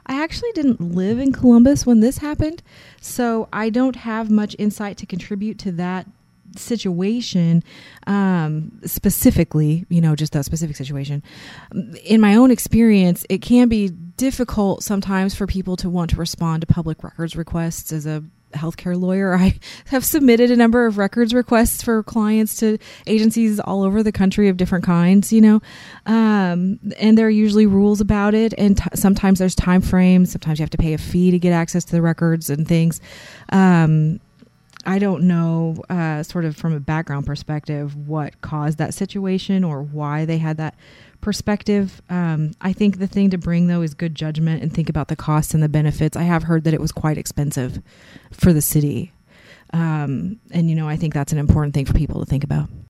I actually didn't live in Columbus when this happened, so I don't have much insight to contribute to that situation specifically, just that specific situation. In my own experience, it can be difficult sometimes for people to want to respond to public records requests. As a healthcare lawyer, I have submitted a number of records requests for clients to agencies all over the country of different kinds, and there are usually rules about it. And sometimes there's time frames. Sometimes you have to pay a fee to get access to the records and things. I don't know, sort of from a background perspective, what caused that situation or why they had that perspective. I think the thing to bring, though, is good judgment and think about the costs and the benefits. I have heard that it was quite expensive for the city. And, I think that's an important thing for people to think about.